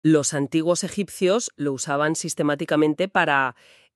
Los antiguos egipcios lo usaban sistemáticamente para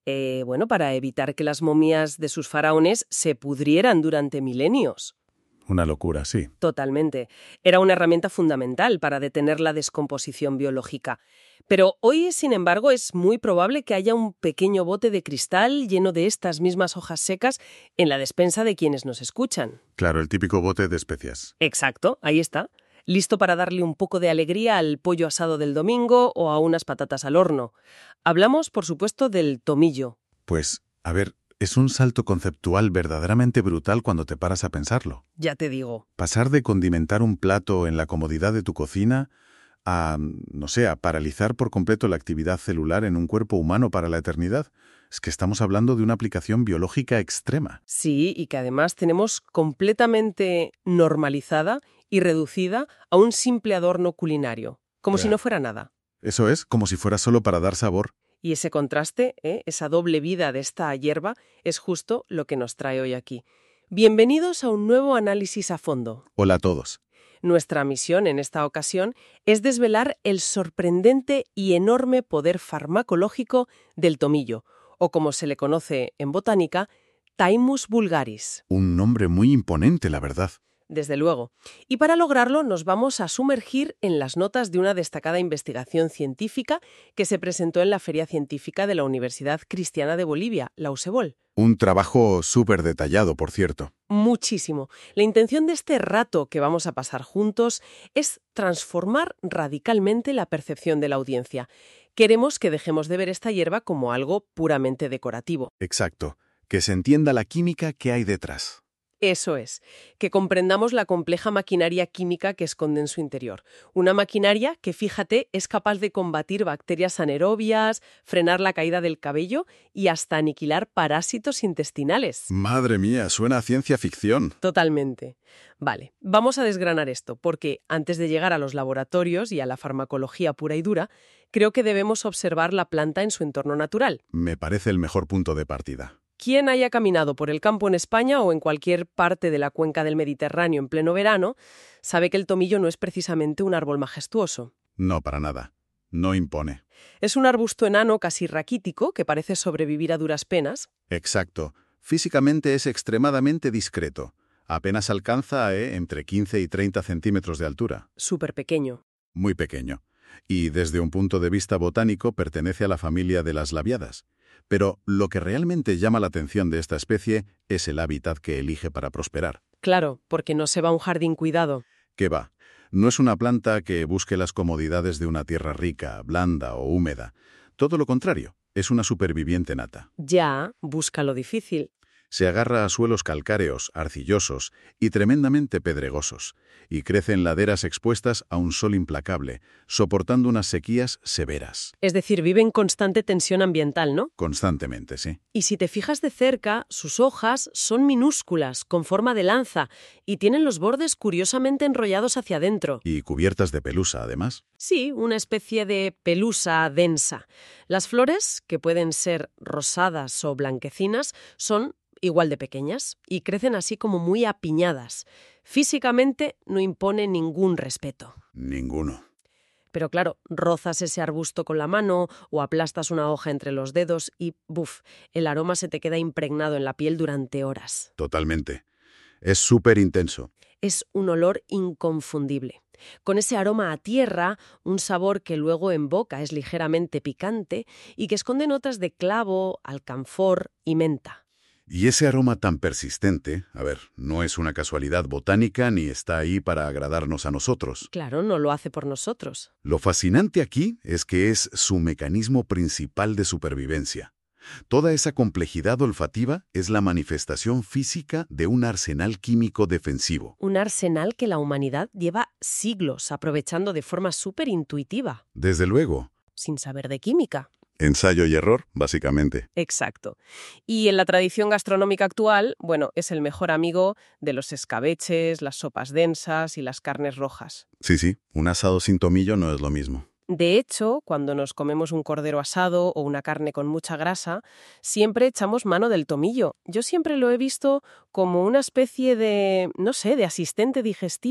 evitar que las momias de sus faraones se pudrieran durante milenios. Una locura, sí. Totalmente. Era una herramienta fundamental para detener la descomposición biológica. Pero hoy, sin embargo, es muy probable que haya un pequeño bote de cristal lleno de estas mismas hojas secas en la despensa de quienes nos escuchan. Claro, el típico bote de especias. Exacto, ahí está. Listo para darle un poco de alegría al pollo asado del domingo o a unas patatas al horno. Hablamos, por supuesto, del tomillo. Pues, a ver, es un salto conceptual verdaderamente brutal cuando te paras a pensarlo. Ya te digo. Pasar de condimentar un plato en la comodidad de tu cocina a, no sé, a paralizar por completo la actividad celular en un cuerpo humano para la eternidad. Es que estamos hablando de una aplicación biológica extrema. Sí, y que además tenemos completamente normalizada y reducida a un simple adorno culinario, como si no fuera nada. Eso es, como si fuera solo para dar sabor. Y ese contraste, esa doble vida de esta hierba, es justo lo que nos trae hoy aquí. Bienvenidos a un nuevo análisis a fondo. Hola a todos. Nuestra misión en esta ocasión es desvelar el sorprendente y enorme poder farmacológico del tomillo, o como se le conoce en botánica, Thymus vulgaris. Un nombre muy imponente, la verdad. Desde luego. Y para lograrlo nos vamos a sumergir en las notas de una destacada investigación científica que se presentó en la Feria Científica de la Universidad Cristiana de Bolivia, la USEBOL. Un trabajo súper detallado, por cierto. Muchísimo. La intención de este rato que vamos a pasar juntos es transformar radicalmente la percepción de la audiencia. Queremos que dejemos de ver esta hierba como algo puramente decorativo. Exacto. Que se entienda la química que hay detrás. Eso es, que comprendamos la compleja maquinaria química que esconde en su interior. Una maquinaria que, fíjate, es capaz de combatir bacterias anaerobias, frenar la caída del cabello y hasta aniquilar parásitos intestinales. Madre mía, suena a ciencia ficción. Totalmente. Vale, vamos a desgranar esto, porque antes de llegar a los laboratorios y a la farmacología pura y dura, creo que debemos observar la planta en su entorno natural. Me parece el mejor punto de partida. Quien haya caminado por el campo en España o en cualquier parte de la cuenca del Mediterráneo en pleno verano, sabe que el tomillo no es precisamente un árbol majestuoso. No, para nada. No impone. Es un arbusto enano casi raquítico que parece sobrevivir a duras penas. Exacto. Físicamente es extremadamente discreto. Apenas alcanza entre 15 y 30 centímetros de altura. Súper pequeño. Muy pequeño. Y desde un punto de vista botánico pertenece a la familia de las labiadas. Pero lo que realmente llama la atención de esta especie es el hábitat que elige para prosperar. Claro, porque no se va a un jardín cuidado. ¿Qué va? No es una planta que busque las comodidades de una tierra rica, blanda o húmeda. Todo lo contrario, es una superviviente nata. Ya, busca lo difícil. Se agarra a suelos calcáreos, arcillosos y tremendamente pedregosos, y crece en laderas expuestas a un sol implacable, soportando unas sequías severas. Es decir, vive en constante tensión ambiental, ¿no? Constantemente, sí. Y si te fijas de cerca, sus hojas son minúsculas, con forma de lanza, y tienen los bordes curiosamente enrollados hacia adentro. Y cubiertas de pelusa, además. Sí, una especie de pelusa densa. Las flores, que pueden ser rosadas o blanquecinas, son igual de pequeñas y crecen así como muy apiñadas. Físicamente no impone ningún respeto. Ninguno. Pero claro, rozas ese arbusto con la mano o aplastas una hoja entre los dedos y, ¡buf!, el aroma se te queda impregnado en la piel durante horas. Totalmente. Es súper intenso. Es un olor inconfundible. Con ese aroma a tierra, un sabor que luego en boca es ligeramente picante y que esconde notas de clavo, alcanfor y menta. Y ese aroma tan persistente, no es una casualidad botánica ni está ahí para agradarnos a nosotros. Claro, no lo hace por nosotros. Lo fascinante aquí es que es su mecanismo principal de supervivencia. Toda esa complejidad olfativa es la manifestación física de un arsenal químico defensivo. Un arsenal que la humanidad lleva siglos aprovechando de forma súper intuitiva. Desde luego. Sin saber de química. Ensayo y error, básicamente. Exacto. Y en la tradición gastronómica actual, es el mejor amigo de los escabeches, las sopas densas y las carnes rojas. Sí, un asado sin tomillo no es lo mismo. De hecho, cuando nos comemos un cordero asado o una carne con mucha grasa, siempre echamos mano del tomillo. Yo siempre lo he visto como una especie de, de asistente digestivo.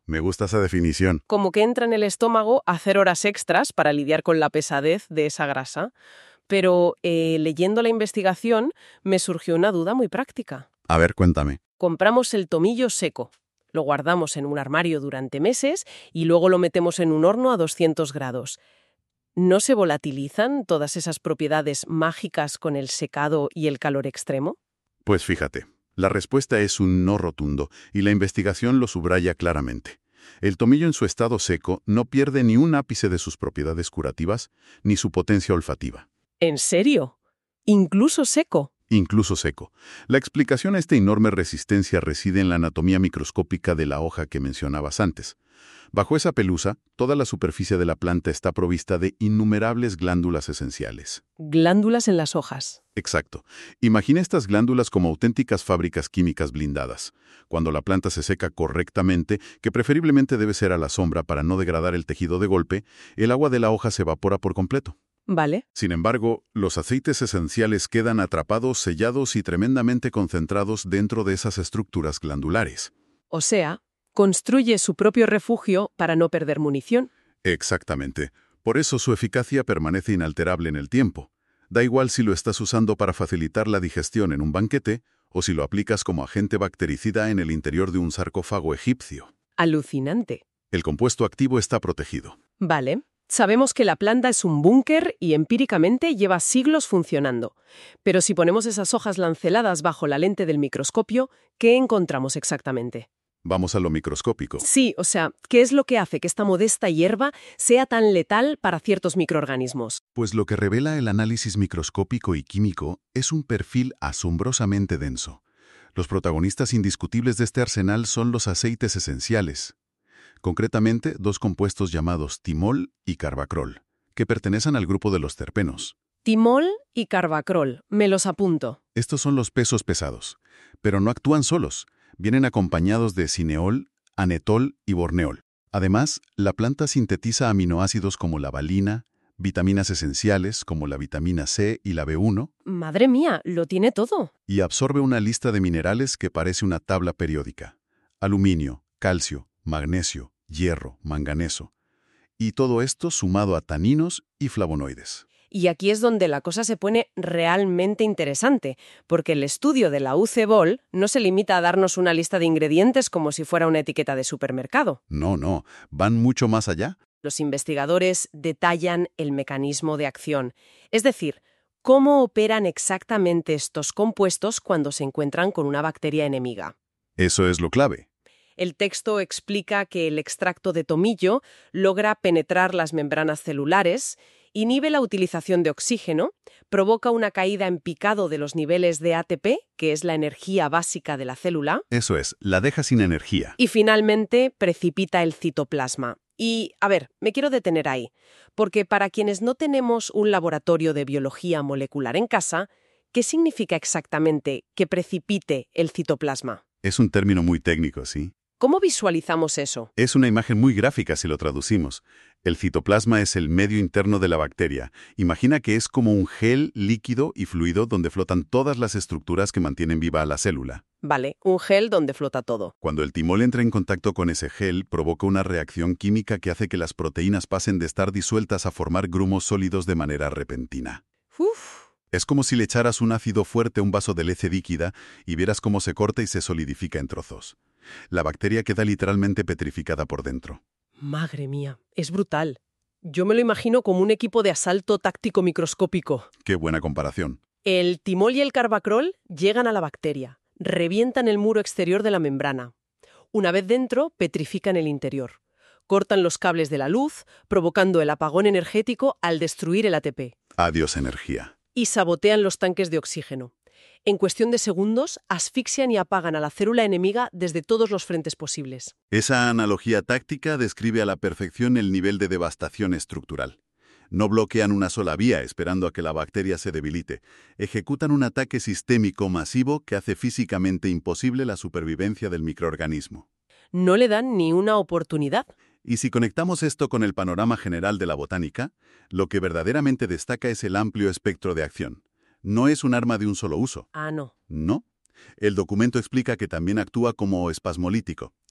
Me gusta esa definición. Como que entra en el estómago a hacer horas extras para lidiar con la pesadez de esa grasa. Pero leyendo la investigación me surgió una duda muy práctica. A ver, cuéntame. Compramos el tomillo seco, lo guardamos en un armario durante meses y luego lo metemos en un horno a 200 grados. ¿No se volatilizan todas esas propiedades mágicas con el secado y el calor extremo? Pues fíjate, la respuesta es un no rotundo y la investigación lo subraya claramente. El tomillo en su estado seco no pierde ni un ápice de sus propiedades curativas ni su potencia olfativa. ¿En serio? ¿Incluso seco? Incluso seco. La explicación a esta enorme resistencia reside en la anatomía microscópica de la hoja que mencionabas antes. Bajo esa pelusa, toda la superficie de la planta está provista de innumerables glándulas esenciales. Glándulas en las hojas. Exacto. Imagina estas glándulas como auténticas fábricas químicas blindadas. Cuando la planta se seca correctamente, que preferiblemente debe ser a la sombra para no degradar el tejido de golpe, el agua de la hoja se evapora por completo. Vale. Sin embargo, los aceites esenciales quedan atrapados, sellados y tremendamente concentrados dentro de esas estructuras glandulares. O sea, construye su propio refugio para no perder munición. Exactamente. Por eso su eficacia permanece inalterable en el tiempo. Da igual si lo estás usando para facilitar la digestión en un banquete o si lo aplicas como agente bactericida en el interior de un sarcófago egipcio. Alucinante. El compuesto activo está protegido. Vale. Sabemos que la planta es un búnker y empíricamente lleva siglos funcionando. Pero si ponemos esas hojas lanceladas bajo la lente del microscopio, ¿qué encontramos exactamente? Vamos a lo microscópico. Sí, o sea, ¿qué es lo que hace que esta modesta hierba sea tan letal para ciertos microorganismos? Pues lo que revela el análisis microscópico y químico es un perfil asombrosamente denso. Los protagonistas indiscutibles de este arsenal son los aceites esenciales. Concretamente, dos compuestos llamados timol y carbacrol, que pertenecen al grupo de los terpenos. Timol y carbacrol, me los apunto. Estos son los pesos pesados, pero no actúan solos. Vienen acompañados de cineol, anetol y borneol. Además, la planta sintetiza aminoácidos como la valina, vitaminas esenciales como la vitamina C y la B1, Madre mía, lo tiene todo. y absorbe una lista de minerales que parece una tabla periódica. Aluminio, calcio, magnesio, hierro, manganeso. Y todo esto sumado a taninos y flavonoides. Y aquí es donde la cosa se pone realmente interesante, porque el estudio de la UC-Bol no se limita a darnos una lista de ingredientes como si fuera una etiqueta de supermercado. No, van mucho más allá. Los investigadores detallan el mecanismo de acción, es decir, cómo operan exactamente estos compuestos cuando se encuentran con una bacteria enemiga. Eso es lo clave. El texto explica que el extracto de tomillo logra penetrar las membranas celulares, inhibe la utilización de oxígeno, provoca una caída en picado de los niveles de ATP, que es la energía básica de la célula, Eso es, la deja sin energía. y finalmente precipita el citoplasma. Y, a ver, me quiero detener ahí, porque para quienes no tenemos un laboratorio de biología molecular en casa, ¿qué significa exactamente que precipite el citoplasma? Es un término muy técnico, ¿sí? ¿Cómo visualizamos eso? Es una imagen muy gráfica si lo traducimos. El citoplasma es el medio interno de la bacteria. Imagina que es como un gel líquido y fluido donde flotan todas las estructuras que mantienen viva a la célula. Vale, un gel donde flota todo. Cuando el timol entra en contacto con ese gel, provoca una reacción química que hace que las proteínas pasen de estar disueltas a formar grumos sólidos de manera repentina. Uf, Es como si le echaras un ácido fuerte a un vaso de leche líquida y vieras cómo se corta y se solidifica en trozos. La bacteria queda literalmente petrificada por dentro. madre mía, es brutal. Yo me lo imagino como un equipo de asalto táctico microscópico. Qué buena comparación. El timol y el carbacrol llegan a la bacteria, revientan el muro exterior de la membrana. Una vez dentro, petrifican el interior. Cortan los cables de la luz, provocando el apagón energético al destruir el ATP. Adiós energía. Y sabotean los tanques de oxígeno. En cuestión de segundos, asfixian y apagan a la célula enemiga desde todos los frentes posibles. Esa analogía táctica describe a la perfección el nivel de devastación estructural. No bloquean una sola vía esperando a que la bacteria se debilite. Ejecutan un ataque sistémico masivo que hace físicamente imposible la supervivencia del microorganismo. No le dan ni una oportunidad. Y si conectamos esto con el panorama general de la botánica, lo que verdaderamente destaca es el amplio espectro de acción. No es un arma de un solo uso. Ah, no. No. El documento explica que también actúa como espasmolítico,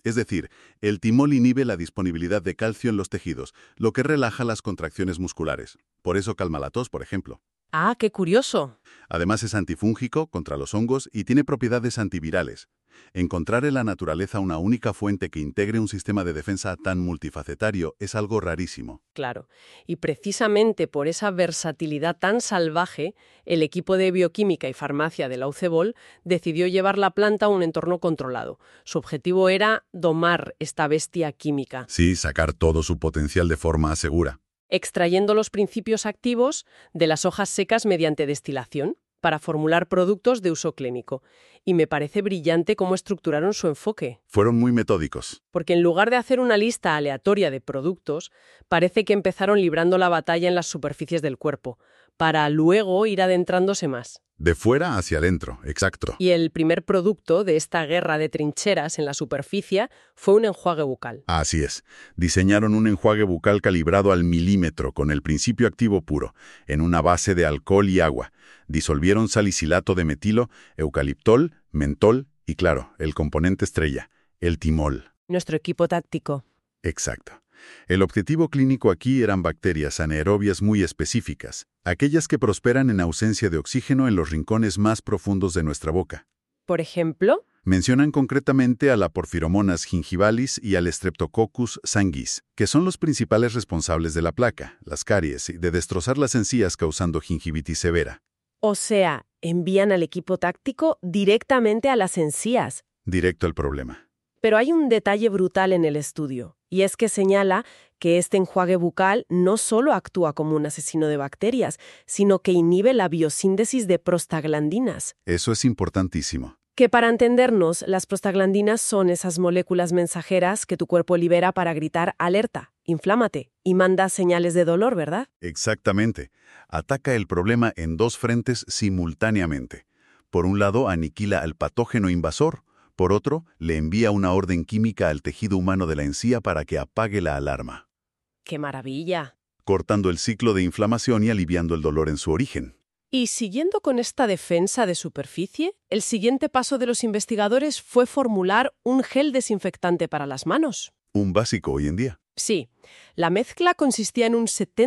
Es decir, el timol inhibe la disponibilidad de calcio en los tejidos, lo que relaja las contracciones musculares. Por eso calma la tos, por ejemplo. Ah, qué curioso. Además es antifúngico contra los hongos y tiene propiedades antivirales. Encontrar en la naturaleza una única fuente que integre un sistema de defensa tan multifacetario es algo rarísimo. Claro. Y precisamente por esa versatilidad tan salvaje, el equipo de bioquímica y farmacia de la UCBOL decidió llevar la planta a un entorno controlado. Su objetivo era domar esta bestia química, Sí, sacar todo su potencial de forma segura. extrayendo los principios activos de las hojas secas mediante destilación para formular productos de uso clínico. Y me parece brillante cómo estructuraron su enfoque. Fueron muy metódicos. Porque en lugar de hacer una lista aleatoria de productos, parece que empezaron librando la batalla en las superficies del cuerpo, para luego ir adentrándose más. De fuera hacia adentro, exacto. Y el primer producto de esta guerra de trincheras en la superficie fue un enjuague bucal. Así es. Diseñaron un enjuague bucal calibrado al milímetro con el principio activo puro, en una base de alcohol y agua. Disolvieron salicilato de metilo, eucaliptol, mentol y, claro, el componente estrella, el timol. Nuestro equipo táctico. Exacto. El objetivo clínico aquí eran bacterias anaerobias muy específicas, aquellas que prosperan en ausencia de oxígeno en los rincones más profundos de nuestra boca. Por ejemplo, Mencionan concretamente a la Porphyromonas gingivalis y al Streptococcus sanguis, que son los principales responsables de la placa, las caries y de destrozar las encías causando gingivitis severa. o sea, envían al equipo táctico directamente a las encías. Directo al problema. Pero hay un detalle brutal en el estudio, y es que señala que este enjuague bucal no solo actúa como un asesino de bacterias, sino que inhibe la biosíntesis de prostaglandinas. Eso es importantísimo. Que para entendernos, las prostaglandinas son esas moléculas mensajeras que tu cuerpo libera para gritar alerta, inflámate, y manda señales de dolor, ¿verdad? Exactamente. Ataca el problema en dos frentes simultáneamente. Por un lado, aniquila al patógeno invasor. Por otro, le envía una orden química al tejido humano de la encía para que apague la alarma, ¡Qué maravilla! cortando el ciclo de inflamación y aliviando el dolor en su origen. Y siguiendo con esta defensa de superficie, el siguiente paso de los investigadores fue formular un gel desinfectante para las manos. Un básico hoy en día. Sí, la mezcla consistía en un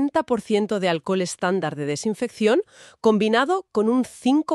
70% de alcohol estándar de desinfección combinado con un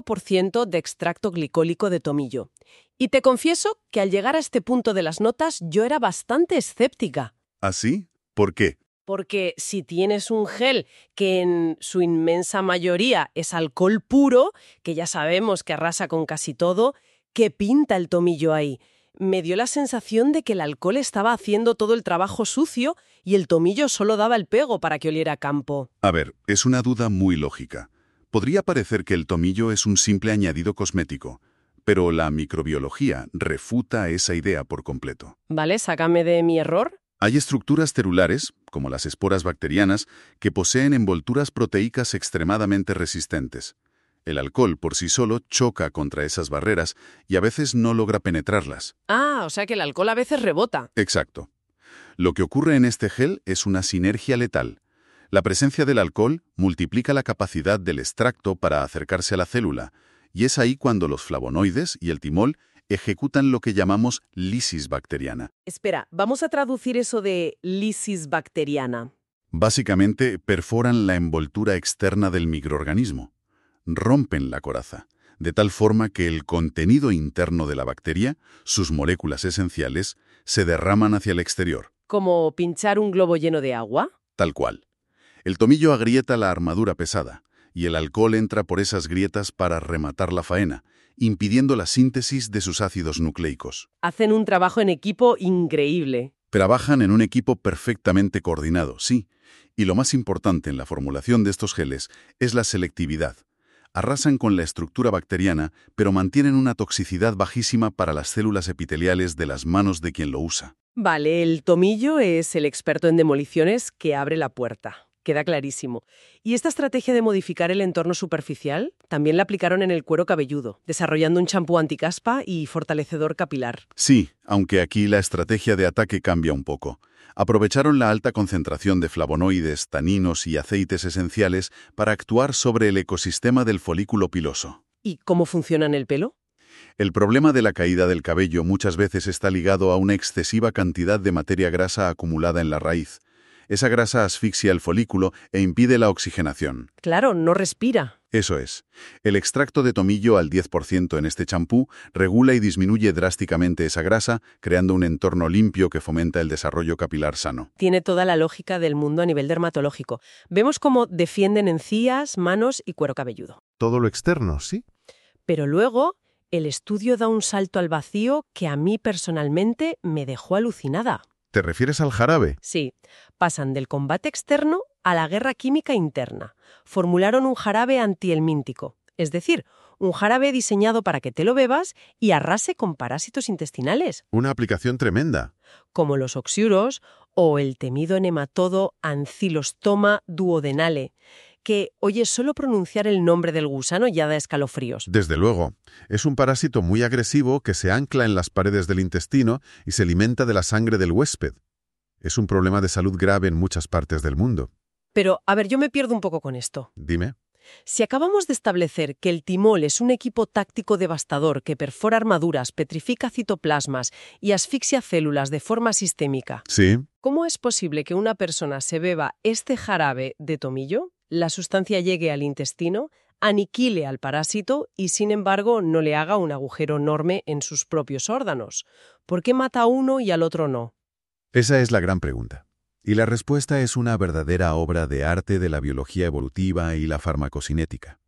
5% de extracto glicólico de tomillo. Y te confieso que al llegar a este punto de las notas yo era bastante escéptica. ¿Así? ¿Por qué? Porque si tienes un gel que en su inmensa mayoría es alcohol puro, que ya sabemos que arrasa con casi todo, ¿qué pinta el tomillo ahí? Me dio la sensación de que el alcohol estaba haciendo todo el trabajo sucio y el tomillo solo daba el pego para que oliera a campo. A ver, es una duda muy lógica. Podría parecer que el tomillo es un simple añadido cosmético, pero la microbiología refuta esa idea por completo. ¿Vale? Sácame de mi error. Hay estructuras celulares, como las esporas bacterianas, que poseen envolturas proteicas extremadamente resistentes. El alcohol por sí solo choca contra esas barreras y a veces no logra penetrarlas. Ah, o sea que el alcohol a veces rebota. Exacto. Lo que ocurre en este gel es una sinergia letal. La presencia del alcohol multiplica la capacidad del extracto para acercarse a la célula, y es ahí cuando los flavonoides y el timol ejecutan lo que llamamos lisis bacteriana. Espera, vamos a traducir eso de lisis bacteriana. Básicamente, perforan la envoltura externa del microorganismo. Rompen la coraza, de tal forma que el contenido interno de la bacteria, sus moléculas esenciales, se derraman hacia el exterior. ¿Como pinchar un globo lleno de agua? Tal cual. El tomillo agrieta la armadura pesada, y el alcohol entra por esas grietas para rematar la faena, impidiendo la síntesis de sus ácidos nucleicos. Hacen un trabajo en equipo increíble. Trabajan en un equipo perfectamente coordinado, sí, y lo más importante en la formulación de estos geles es la selectividad. Arrasan con la estructura bacteriana, pero mantienen una toxicidad bajísima para las células epiteliales de las manos de quien lo usa. Vale, el tomillo es el experto en demoliciones que abre la puerta. Queda clarísimo. ¿Y esta estrategia de modificar el entorno superficial también la aplicaron en el cuero cabelludo, desarrollando un champú anticaspa y fortalecedor capilar? Sí, aunque aquí la estrategia de ataque cambia un poco. Aprovecharon la alta concentración de flavonoides, taninos y aceites esenciales para actuar sobre el ecosistema del folículo piloso. ¿Y cómo funciona en el pelo? El problema de la caída del cabello muchas veces está ligado a una excesiva cantidad de materia grasa acumulada en la raíz. Esa grasa asfixia el folículo e impide la oxigenación. Claro, no respira. Eso es. El extracto de tomillo al 10% en este champú regula y disminuye drásticamente esa grasa, creando un entorno limpio que fomenta el desarrollo capilar sano. Tiene toda la lógica del mundo a nivel dermatológico. Vemos cómo defienden encías, manos y cuero cabelludo. Todo lo externo, ¿sí? Pero luego, el estudio da un salto al vacío que a mí personalmente me dejó alucinada. ¿Te refieres al jarabe? Sí, pasan del combate externo a la guerra química interna. Formularon un jarabe antihelmíntico, es decir, un jarabe diseñado para que te lo bebas y arrase con parásitos intestinales, Una aplicación tremenda. como los oxiuros o el temido nematodo Ancylostoma duodenale, que, oye, solo pronunciar el nombre del gusano ya da escalofríos. Desde luego. Es un parásito muy agresivo que se ancla en las paredes del intestino y se alimenta de la sangre del huésped. Es un problema de salud grave en muchas partes del mundo. Pero, a ver, yo me pierdo un poco con esto. Dime. Si acabamos de establecer que el timol es un equipo táctico devastador que perfora armaduras, petrifica citoplasmas y asfixia células de forma sistémica, Sí. ¿cómo es posible que una persona se beba este jarabe de tomillo, la sustancia llegue al intestino, aniquile al parásito y, sin embargo, no le haga un agujero enorme en sus propios órganos? ¿Por qué mata a uno y al otro no? Esa es la gran pregunta. Y la respuesta es una verdadera obra de arte de la biología evolutiva y la farmacocinética.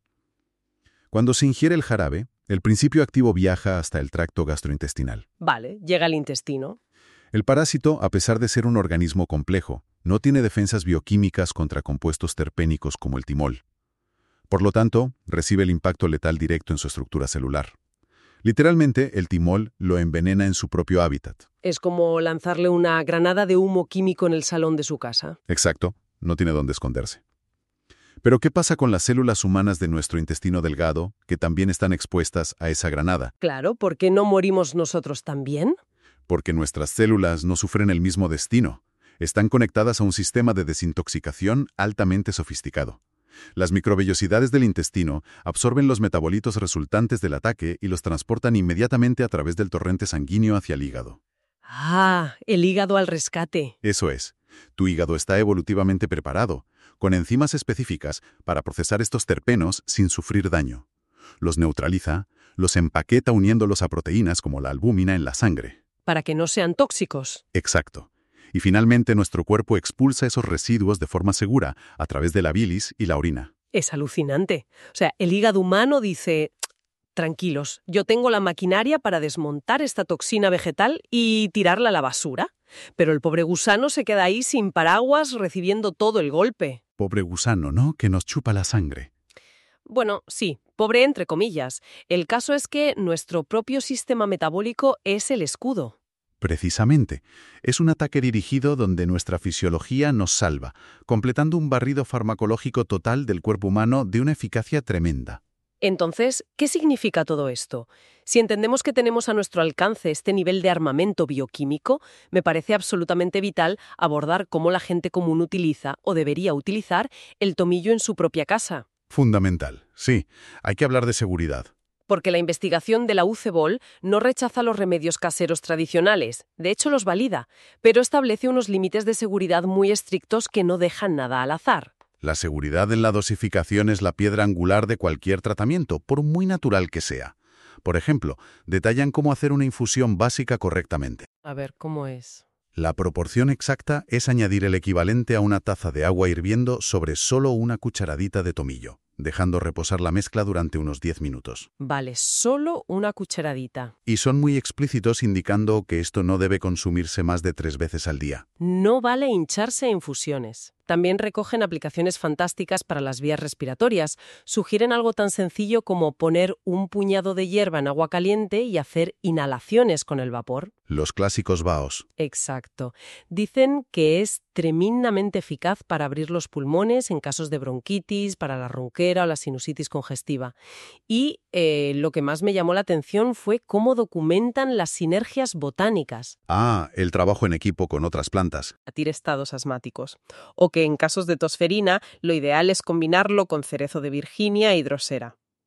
Cuando se ingiere el jarabe, el principio activo viaja hasta el tracto gastrointestinal. Vale, llega al intestino. El parásito, a pesar de ser un organismo complejo, no tiene defensas bioquímicas contra compuestos terpénicos como el timol. Por lo tanto, recibe el impacto letal directo en su estructura celular. Literalmente, el timol lo envenena en su propio hábitat. Es como lanzarle una granada de humo químico en el salón de su casa. Exacto, no tiene dónde esconderse. Pero ¿qué pasa con las células humanas de nuestro intestino delgado, que también están expuestas a esa granada? Claro, ¿por qué no morimos nosotros también? Porque nuestras células no sufren el mismo destino. Están conectadas a un sistema de desintoxicación altamente sofisticado. Las microvellosidades del intestino absorben los metabolitos resultantes del ataque y los transportan inmediatamente a través del torrente sanguíneo hacia el hígado. Ah, el hígado al rescate. Eso es. Tu hígado está evolutivamente preparado, con enzimas específicas para procesar estos terpenos sin sufrir daño. Los neutraliza, los empaqueta uniéndolos a proteínas como la albúmina en la sangre. Para que no sean tóxicos. Exacto. Y finalmente nuestro cuerpo expulsa esos residuos de forma segura a través de la bilis y la orina. Es alucinante. O sea, el hígado humano dice, tranquilos, yo tengo la maquinaria para desmontar esta toxina vegetal y tirarla a la basura. Pero el pobre gusano se queda ahí sin paraguas recibiendo todo el golpe. Pobre gusano, ¿no? Que nos chupa la sangre. Bueno, sí, pobre entre comillas. El caso es que nuestro propio sistema metabólico es el escudo. Precisamente, es un ataque dirigido donde nuestra fisiología nos salva, completando un barrido farmacológico total del cuerpo humano de una eficacia tremenda. Entonces, ¿qué significa todo esto? Si entendemos que tenemos a nuestro alcance este nivel de armamento bioquímico, me parece absolutamente vital abordar cómo la gente común utiliza o debería utilizar el tomillo en su propia casa. Fundamental, sí, hay que hablar de seguridad. Porque la investigación de la UCEBOL no rechaza los remedios caseros tradicionales, de hecho los valida, pero establece unos límites de seguridad muy estrictos que no dejan nada al azar. La seguridad en la dosificación es la piedra angular de cualquier tratamiento, por muy natural que sea. Por ejemplo, detallan cómo hacer una infusión básica correctamente. A ver, ¿cómo es? La proporción exacta es añadir el equivalente a una taza de agua hirviendo sobre solo una cucharadita de tomillo, dejando reposar la mezcla durante unos 10 minutos. Vale, solo una cucharadita. Y son muy explícitos indicando que esto no debe consumirse más de 3 veces al día. No vale hincharse a infusiones. También recogen aplicaciones fantásticas para las vías respiratorias. Sugieren algo tan sencillo como poner un puñado de hierba en agua caliente y hacer inhalaciones con el vapor. Los clásicos vaos. Exacto. Dicen que es tremendamente eficaz para abrir los pulmones en casos de bronquitis, para la ronquera o la sinusitis congestiva. Y lo que más me llamó la atención fue cómo documentan las sinergias botánicas. Ah, el trabajo en equipo con otras plantas. Batir estados asmáticos. O que en casos de tosferina lo ideal es combinarlo con cerezo de Virginia y drosera.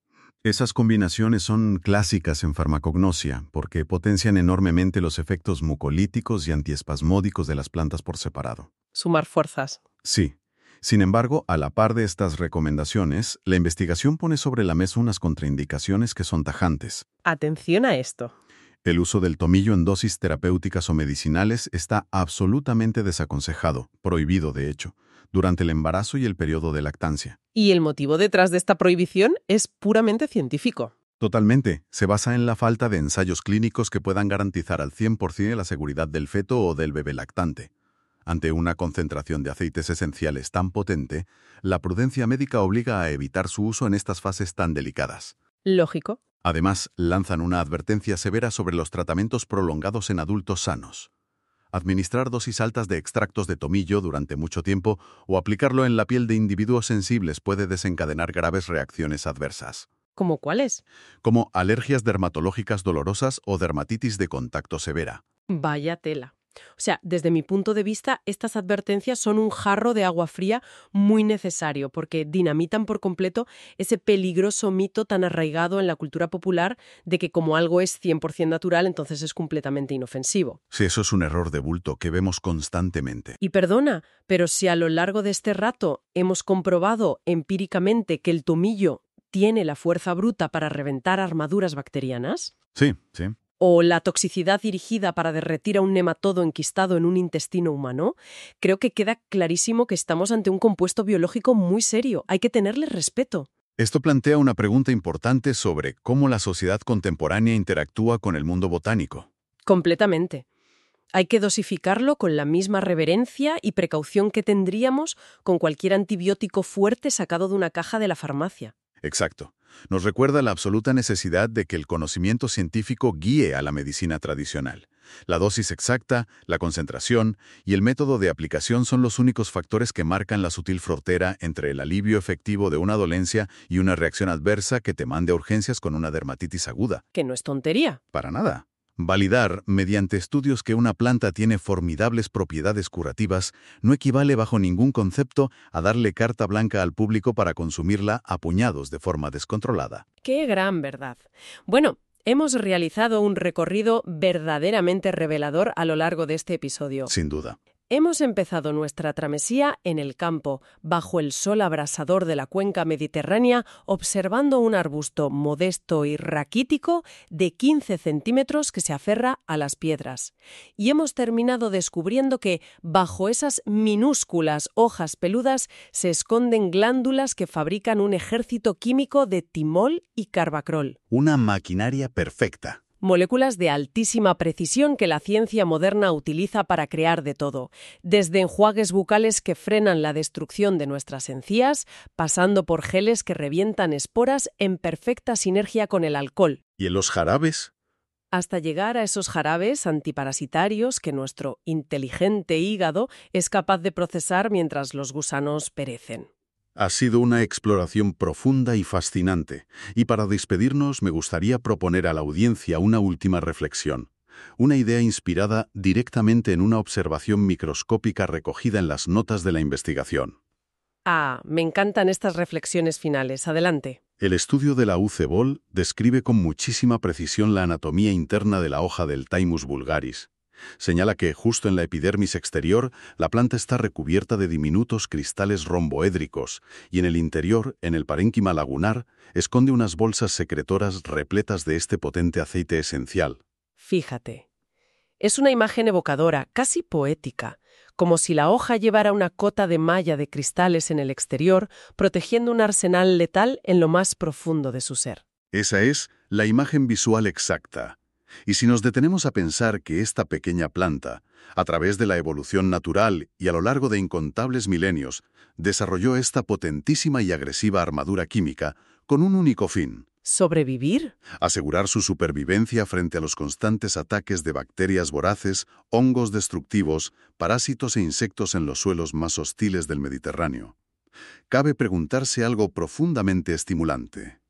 Esas combinaciones son clásicas en farmacognosia porque potencian enormemente los efectos mucolíticos y antiespasmódicos de las plantas por separado. Sumar fuerzas. Sí. Sin embargo, a la par de estas recomendaciones, la investigación pone sobre la mesa unas contraindicaciones que son tajantes. Atención a esto. El uso del tomillo en dosis terapéuticas o medicinales está absolutamente desaconsejado, prohibido de hecho, durante el embarazo y el periodo de lactancia. Y el motivo detrás de esta prohibición es puramente científico. Totalmente. Se basa en la falta de ensayos clínicos que puedan garantizar al 100% la seguridad del feto o del bebé lactante. Ante una concentración de aceites esenciales tan potente, la prudencia médica obliga a evitar su uso en estas fases tan delicadas. Lógico. Además, lanzan una advertencia severa sobre los tratamientos prolongados en adultos sanos. Administrar dosis altas de extractos de tomillo durante mucho tiempo o aplicarlo en la piel de individuos sensibles puede desencadenar graves reacciones adversas. ¿Cómo cuáles? Como alergias dermatológicas dolorosas o dermatitis de contacto severa. Vaya tela. O sea, desde mi punto de vista, estas advertencias son un jarro de agua fría muy necesario porque dinamitan por completo ese peligroso mito tan arraigado en la cultura popular de que como algo es 100% natural, entonces es completamente inofensivo. Sí, eso es un error de bulto que vemos constantemente. Y perdona, pero si a lo largo de este rato hemos comprobado empíricamente que el tomillo tiene la fuerza bruta para reventar armaduras bacterianas, Sí. o la toxicidad dirigida para derretir a un nematodo enquistado en un intestino humano, creo que queda clarísimo que estamos ante un compuesto biológico muy serio. Hay que tenerle respeto. Esto plantea una pregunta importante sobre cómo la sociedad contemporánea interactúa con el mundo botánico. Completamente. Hay que dosificarlo con la misma reverencia y precaución que tendríamos con cualquier antibiótico fuerte sacado de una caja de la farmacia. Exacto. Nos recuerda la absoluta necesidad de que el conocimiento científico guíe a la medicina tradicional. La dosis exacta, la concentración y el método de aplicación son los únicos factores que marcan la sutil frontera entre el alivio efectivo de una dolencia y una reacción adversa que te mande a urgencias con una dermatitis aguda. Que no es tontería. Para nada. Validar, mediante estudios que una planta tiene formidables propiedades curativas, no equivale bajo ningún concepto a darle carta blanca al público para consumirla a puñados de forma descontrolada. ¡Qué gran verdad! Bueno, hemos realizado un recorrido verdaderamente revelador a lo largo de este episodio. Sin duda. Hemos empezado nuestra travesía en el campo, bajo el sol abrasador de la cuenca mediterránea, observando un arbusto modesto y raquítico de 15 centímetros que se aferra a las piedras. Y hemos terminado descubriendo que, bajo esas minúsculas hojas peludas, se esconden glándulas que fabrican un ejército químico de timol y carbacrol. Una maquinaria perfecta. Moléculas de altísima precisión que la ciencia moderna utiliza para crear de todo, desde enjuagues bucales que frenan la destrucción de nuestras encías, pasando por geles que revientan esporas en perfecta sinergia con el alcohol. ¿Y en los jarabes? Hasta llegar a esos jarabes antiparasitarios que nuestro inteligente hígado es capaz de procesar mientras los gusanos perecen. Ha sido una exploración profunda y fascinante, y para despedirnos me gustaría proponer a la audiencia una última reflexión, una idea inspirada directamente en una observación microscópica recogida en las notas de la investigación. Ah, me encantan estas reflexiones finales. Adelante. El estudio de la UC Bol describe con muchísima precisión la anatomía interna de la hoja del Thymus vulgaris. Señala que, justo en la epidermis exterior, la planta está recubierta de diminutos cristales romboédricos y en el interior, en el parénquima lagunar, esconde unas bolsas secretoras repletas de este potente aceite esencial. Fíjate. Es una imagen evocadora, casi poética, como si la hoja llevara una cota de malla de cristales en el exterior, protegiendo un arsenal letal en lo más profundo de su ser. Esa es la imagen visual exacta. Y si nos detenemos a pensar que esta pequeña planta, a través de la evolución natural y a lo largo de incontables milenios, desarrolló esta potentísima y agresiva armadura química con un único fin: ¿sobrevivir? Asegurar su supervivencia frente a los constantes ataques de bacterias voraces, hongos destructivos, parásitos e insectos en los suelos más hostiles del Mediterráneo. Cabe preguntarse algo profundamente estimulante.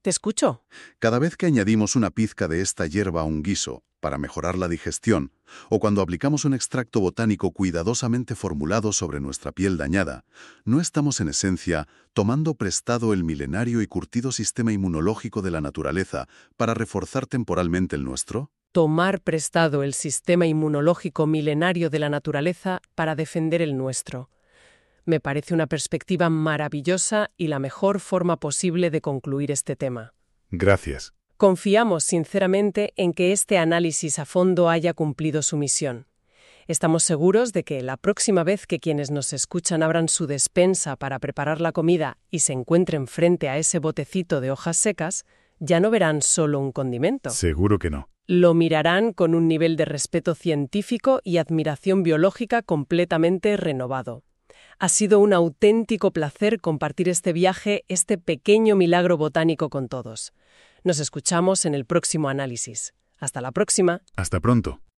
Te escucho. Cada vez que añadimos una pizca de esta hierba a un guiso para mejorar la digestión, o cuando aplicamos un extracto botánico cuidadosamente formulado sobre nuestra piel dañada, no estamos en esencia tomando prestado el milenario y curtido sistema inmunológico de la naturaleza para reforzar temporalmente el nuestro. Tomar prestado el sistema inmunológico milenario de la naturaleza para defender el nuestro. Me parece una perspectiva maravillosa y la mejor forma posible de concluir este tema. Gracias. Confiamos sinceramente en que este análisis a fondo haya cumplido su misión. Estamos seguros de que la próxima vez que quienes nos escuchan abran su despensa para preparar la comida y se encuentren frente a ese botecito de hojas secas, ya no verán solo un condimento. Seguro que no. Lo mirarán con un nivel de respeto científico y admiración biológica completamente renovado. Ha sido un auténtico placer compartir este viaje, este pequeño milagro botánico con todos. Nos escuchamos en el próximo análisis. Hasta la próxima. Hasta pronto.